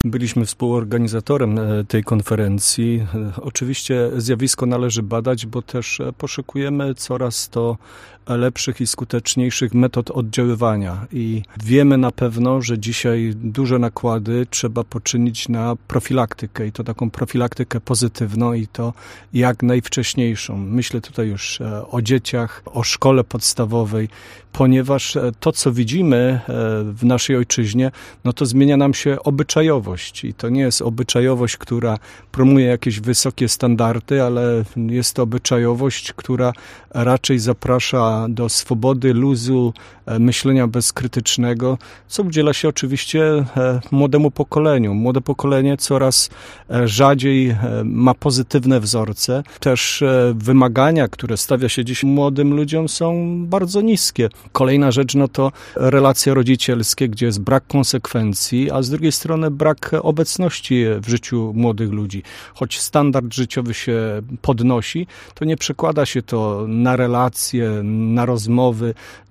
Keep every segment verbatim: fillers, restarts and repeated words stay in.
Byliśmy współorganizatorem tej konferencji. Oczywiście zjawisko należy badać, bo też poszukujemy coraz to lepszych i skuteczniejszych metod oddziaływania i wiemy na pewno, że dzisiaj duże nakłady trzeba poczynić na profilaktykę i to taką profilaktykę pozytywną i to jak najwcześniejszą. Myślę tutaj już o dzieciach, o szkole podstawowej, ponieważ to, co widzimy w naszej ojczyźnie, no to zmienia nam się obyczajowość i to nie jest obyczajowość, która promuje jakieś wysokie standardy, ale jest to obyczajowość, która raczej zaprasza do swobody, luzu, myślenia bezkrytycznego, co udziela się oczywiście młodemu pokoleniu. Młode pokolenie coraz rzadziej ma pozytywne wzorce. Też wymagania, które stawia się dziś młodym ludziom, są bardzo niskie. Kolejna rzecz, no to relacje rodzicielskie, gdzie jest brak konsekwencji, a z drugiej strony brak obecności w życiu młodych ludzi. Choć standard życiowy się podnosi, to nie przekłada się to na relacje, na rozmowy,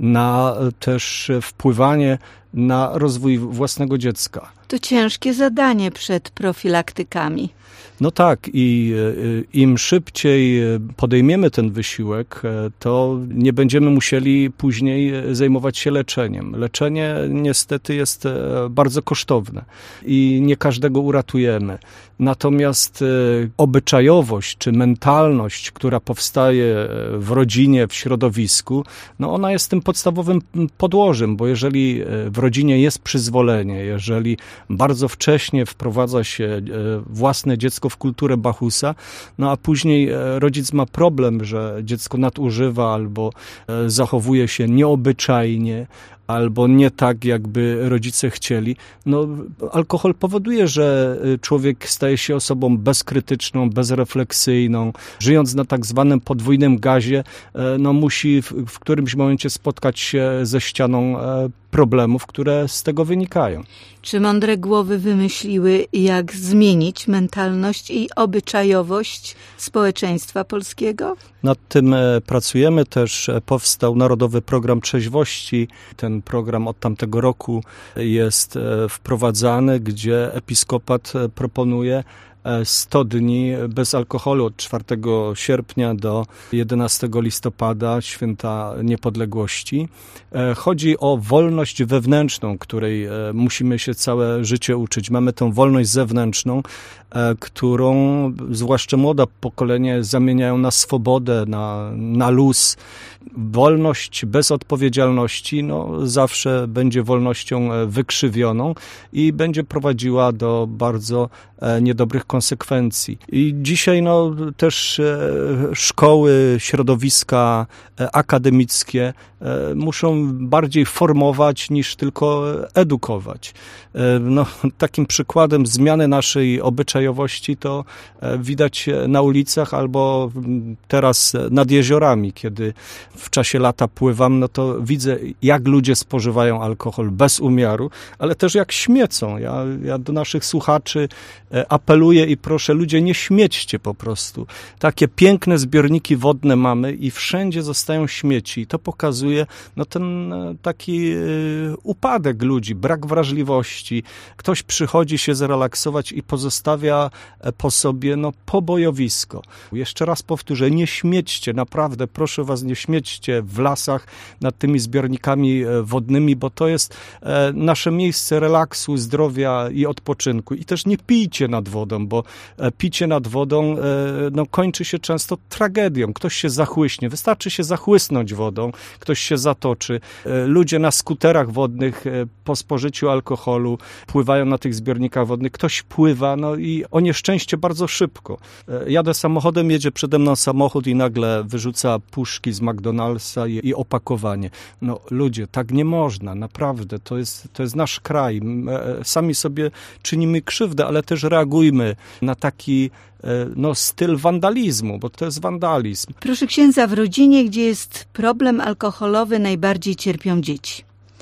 na też wpływanie na rozwój własnego dziecka. To ciężkie zadanie przed profilaktykami. No tak i im szybciej podejmiemy ten wysiłek, to nie będziemy musieli później zajmować się leczeniem. Leczenie niestety jest bardzo kosztowne i nie każdego uratujemy. Natomiast obyczajowość czy mentalność, która powstaje w rodzinie, w środowisku, no ona jest tym podstawowym podłożem, bo jeżeli w rodzinie jest przyzwolenie, jeżeli bardzo wcześnie wprowadza się własne dziecko w kulturę Bachusa, no a później rodzic ma problem, że dziecko nadużywa albo zachowuje się nieobyczajnie, albo nie tak, jakby rodzice chcieli. No, alkohol powoduje, że człowiek staje się osobą bezkrytyczną, bezrefleksyjną. Żyjąc na tak zwanym podwójnym gazie, no, musi w, w którymś momencie spotkać się ze ścianą problemów, które z tego wynikają. Czy mądre głowy wymyśliły, jak zmienić mentalność i obyczajowość społeczeństwa polskiego? Nad tym pracujemy też. Powstał Narodowy Program Trzeźwości. Ten program od tamtego roku jest wprowadzany, gdzie episkopat proponuje sto dni bez alkoholu od czwartego sierpnia do jedenastego listopada, święta niepodległości. Chodzi o wolność wewnętrzną, której musimy się całe życie uczyć. Mamy tę wolność zewnętrzną, którą zwłaszcza młode pokolenie zamieniają na swobodę, na, na luz. Wolność bez odpowiedzialności no, zawsze będzie wolnością wykrzywioną i będzie prowadziła do bardzo niedobrych konsekwencji. I dzisiaj no, też szkoły, środowiska akademickie muszą bardziej formować niż tylko edukować. No, takim przykładem zmiany naszej obyczajowości to widać na ulicach albo teraz nad jeziorami, kiedy w czasie lata pływam, no to widzę, jak ludzie spożywają alkohol bez umiaru, ale też jak śmiecą. Ja, ja do naszych słuchaczy apeluję i proszę, ludzie, nie śmiećcie po prostu. Takie piękne zbiorniki wodne mamy i wszędzie zostają śmieci. I to pokazuje no, ten taki upadek ludzi, brak wrażliwości. Ktoś przychodzi się zrelaksować i pozostawia po sobie no, pobojowisko. Jeszcze raz powtórzę, nie śmiećcie, naprawdę, proszę was, nie śmiećcie w lasach nad tymi zbiornikami wodnymi, bo to jest nasze miejsce relaksu, zdrowia i odpoczynku. I też nie pijcie nad wodą, bo picie nad wodą no, kończy się często tragedią. Ktoś się zachłyśnie, wystarczy się zachłysnąć wodą, ktoś się zatoczy. Ludzie na skuterach wodnych po spożyciu alkoholu pływają na tych zbiornikach wodnych. Ktoś pływa, no i o nieszczęście bardzo szybko. Jadę samochodem, jedzie przede mną samochód i nagle wyrzuca puszki z McDonald'sa i, i opakowanie. No ludzie, tak nie można, naprawdę. To jest, to jest nasz kraj. Sami sobie czynimy krzywdę, ale też reagujmy na taki no, styl wandalizmu, bo to jest wandalizm. Proszę księdza, w rodzinie, gdzie jest problem alkoholowy, najbardziej cierpią dzieci.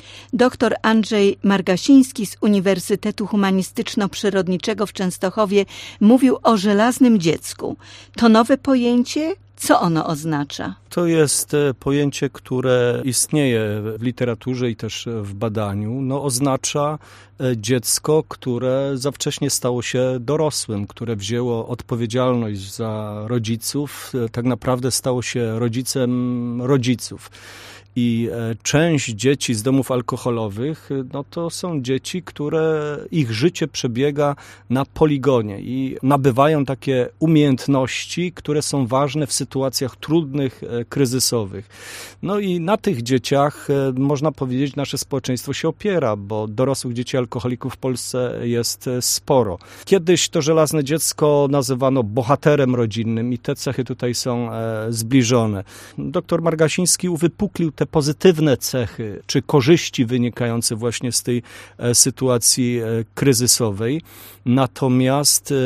Doktor Andrzej Margasiński z Uniwersytetu Humanistyczno-Przyrodniczego w Częstochowie mówił o żelaznym dziecku. To nowe pojęcie? Co ono oznacza? To jest pojęcie, które istnieje w literaturze i też w badaniu. No, oznacza dziecko, które za wcześnie stało się dorosłym, które wzięło odpowiedzialność za rodziców, tak naprawdę stało się rodzicem rodziców. I część dzieci z domów alkoholowych, no to są dzieci, które ich życie przebiega na poligonie i nabywają takie umiejętności, które są ważne w sytuacjach trudnych, kryzysowych. No i na tych dzieciach, można powiedzieć, nasze społeczeństwo się opiera, bo dorosłych dzieci alkoholików w Polsce jest sporo. Kiedyś to żelazne dziecko nazywano bohaterem rodzinnym i te cechy tutaj są zbliżone. Doktor Margasiński uwypuklił te pozytywne cechy, czy korzyści wynikające właśnie z tej sytuacji kryzysowej. Natomiast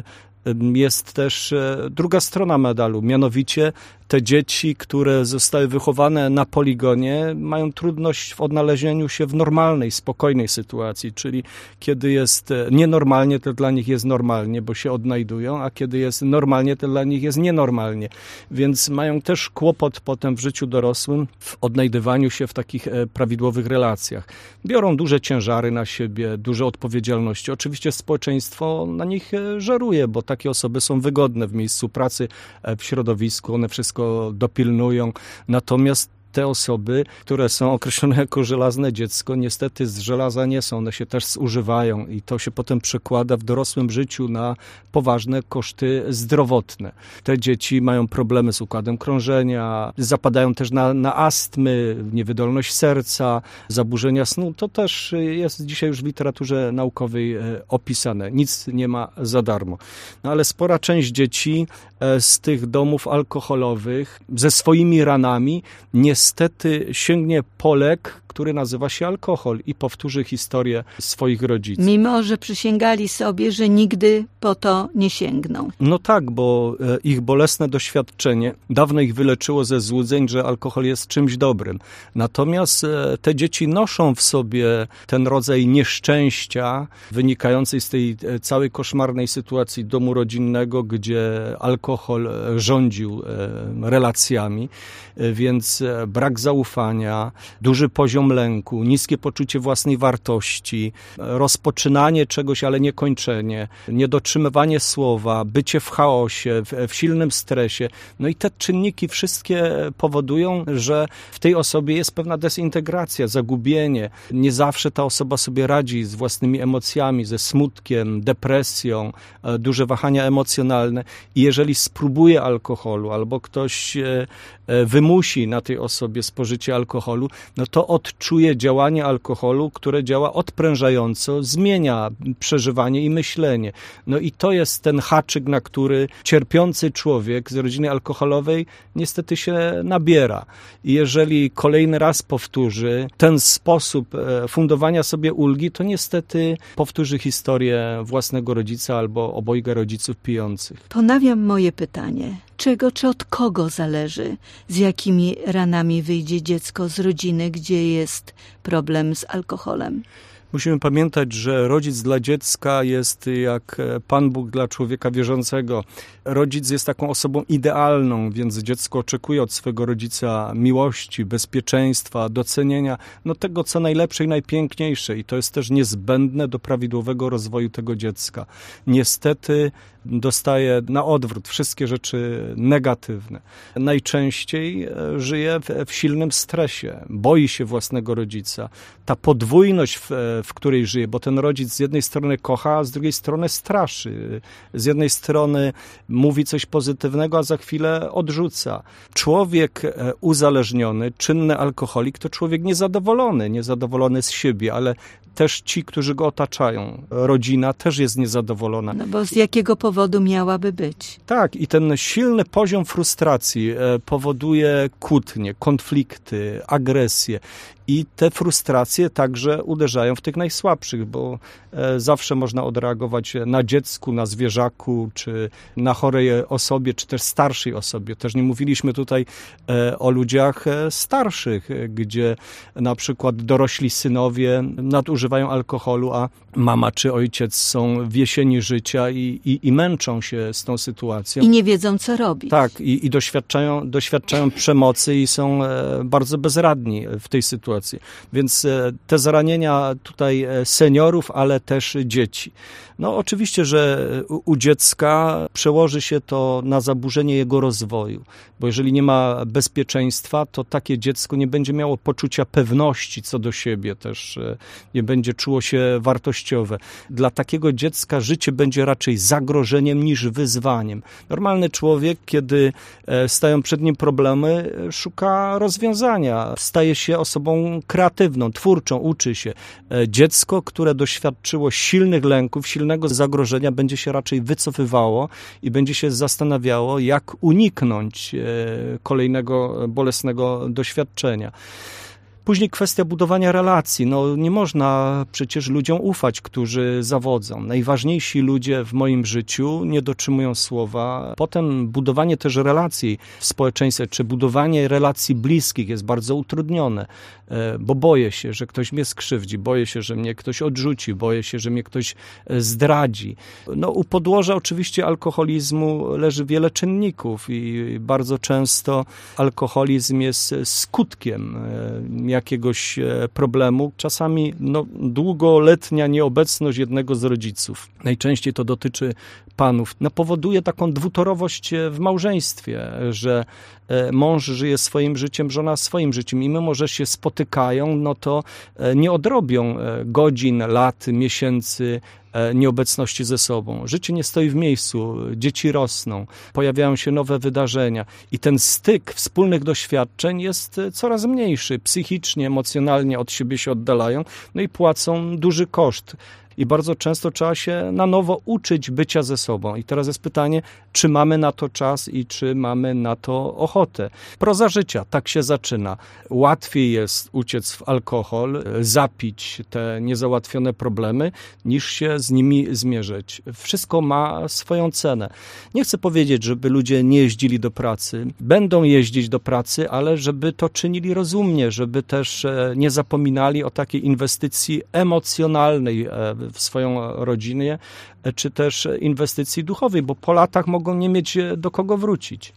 jest też druga strona medalu, mianowicie te dzieci, które zostały wychowane na poligonie, mają trudność w odnalezieniu się w normalnej, spokojnej sytuacji, czyli kiedy jest nienormalnie, to dla nich jest normalnie, bo się odnajdują, a kiedy jest normalnie, to dla nich jest nienormalnie. Więc mają też kłopot potem w życiu dorosłym w odnajdywaniu się w takich prawidłowych relacjach. Biorą duże ciężary na siebie, duże odpowiedzialności. Oczywiście społeczeństwo na nich żeruje, bo takie osoby są wygodne w miejscu pracy, w środowisku, one wszystko dopilnują. Natomiast te osoby, które są określone jako żelazne dziecko, niestety z żelaza nie są, one się też zużywają i to się potem przekłada w dorosłym życiu na poważne koszty zdrowotne. Te dzieci mają problemy z układem krążenia, zapadają też na, na astmy, niewydolność serca, zaburzenia snu. To też jest dzisiaj już w literaturze naukowej opisane. Nic nie ma za darmo. No ale spora część dzieci z tych domów alkoholowych ze swoimi ranami niestety sięgnie po lek, który nazywa się alkohol i powtórzy historię swoich rodziców. Mimo że przysięgali sobie, że nigdy po to nie sięgną. No tak, bo ich bolesne doświadczenie dawno ich wyleczyło ze złudzeń, że alkohol jest czymś dobrym. Natomiast te dzieci noszą w sobie ten rodzaj nieszczęścia wynikającej z tej całej koszmarnej sytuacji domu rodzinnego, gdzie alkohol rządził relacjami, więc brak zaufania, duży poziom lęku, niskie poczucie własnej wartości, rozpoczynanie czegoś, ale nie kończenie, niedotrzymywanie słowa, bycie w chaosie, w, w silnym stresie. No i te czynniki wszystkie powodują, że w tej osobie jest pewna dezintegracja, zagubienie. Nie zawsze ta osoba sobie radzi z własnymi emocjami, ze smutkiem, depresją, duże wahania emocjonalne. I jeżeli spróbuje alkoholu albo ktoś wymusi na tej osobie spożycie alkoholu, no to odczuje działanie alkoholu, które działa odprężająco, zmienia przeżywanie i myślenie. No i to jest ten haczyk, na który cierpiący człowiek z rodziny alkoholowej niestety się nabiera. I jeżeli kolejny raz powtórzy ten sposób fundowania sobie ulgi, to niestety powtórzy historię własnego rodzica albo obojga rodziców pijących. Ponawiam moje pytanie. Czego czy od kogo zależy, z jakimi ranami wyjdzie dziecko z rodziny, gdzie jest problem z alkoholem? Musimy pamiętać, że rodzic dla dziecka jest jak Pan Bóg dla człowieka wierzącego. Rodzic jest taką osobą idealną, więc dziecko oczekuje od swego rodzica miłości, bezpieczeństwa, docenienia, no tego, co najlepsze i najpiękniejsze. I to jest też niezbędne do prawidłowego rozwoju tego dziecka. Niestety dostaje na odwrót wszystkie rzeczy negatywne. Najczęściej żyje w, w silnym stresie, boi się własnego rodzica. Ta podwójność, w, w której żyje, bo ten rodzic z jednej strony kocha, a z drugiej strony straszy. Z jednej strony mówi coś pozytywnego, a za chwilę odrzuca. Człowiek uzależniony, czynny alkoholik, to człowiek niezadowolony, niezadowolony z siebie, ale też ci, którzy go otaczają. Rodzina też jest niezadowolona. No bo z jakiego powodu miałaby być? Tak, i ten silny poziom frustracji powoduje kłótnie, konflikty, agresję. I te frustracje także uderzają w tych najsłabszych, bo zawsze można odreagować na dziecku, na zwierzaku, czy na chorej osobie, czy też starszej osobie. Też nie mówiliśmy tutaj o ludziach starszych, gdzie na przykład dorośli synowie nadużywają alkoholu, a mama czy ojciec są w jesieni życia i, i, i męczą się z tą sytuacją. I nie wiedzą, co robić. Tak, i, i doświadczają, doświadczają przemocy i są bardzo bezradni w tej sytuacji. Więc te zranienia tutaj seniorów, ale też dzieci. No oczywiście, że u dziecka przełoży się to na zaburzenie jego rozwoju, bo jeżeli nie ma bezpieczeństwa, to takie dziecko nie będzie miało poczucia pewności co do siebie, też nie będzie czuło się wartościowe. Dla takiego dziecka życie będzie raczej zagrożeniem niż wyzwaniem. Normalny człowiek, kiedy stają przed nim problemy, szuka rozwiązania, staje się osobą kreatywną, twórczą, uczy się. Dziecko, które doświadczyło silnych lęków, silnego zagrożenia, będzie się raczej wycofywało i będzie się zastanawiało, jak uniknąć kolejnego bolesnego doświadczenia. Później kwestia budowania relacji. No, nie można przecież ludziom ufać, którzy zawodzą. Najważniejsi ludzie w moim życiu nie dotrzymują słowa. Potem budowanie też relacji w społeczeństwie, czy budowanie relacji bliskich jest bardzo utrudnione, bo boję się, że ktoś mnie skrzywdzi, boję się, że mnie ktoś odrzuci, boję się, że mnie ktoś zdradzi. No, u podłoża oczywiście alkoholizmu leży wiele czynników i bardzo często alkoholizm jest skutkiem jakiegoś problemu. Czasami no, długoletnia nieobecność jednego z rodziców, najczęściej to dotyczy panów, no, powoduje taką dwutorowość w małżeństwie, że mąż żyje swoim życiem, żona swoim życiem i mimo, że się spotykają, no to nie odrobią godzin, lat, miesięcy nieobecności ze sobą. Życie nie stoi w miejscu, dzieci rosną, pojawiają się nowe wydarzenia i ten styk wspólnych doświadczeń jest coraz mniejszy. Psychicznie, emocjonalnie od siebie się oddalają, no i płacą duży koszt. I bardzo często trzeba się na nowo uczyć bycia ze sobą. I teraz jest pytanie, czy mamy na to czas i czy mamy na to ochotę. Proza życia, tak się zaczyna. Łatwiej jest uciec w alkohol, zapić te niezałatwione problemy, niż się z nimi zmierzyć. Wszystko ma swoją cenę. Nie chcę powiedzieć, żeby ludzie nie jeździli do pracy. Będą jeździć do pracy, ale żeby to czynili rozumnie, żeby też nie zapominali o takiej inwestycji emocjonalnej w swoją rodzinę, czy też inwestycji duchowej, bo po latach mogą nie mieć do kogo wrócić.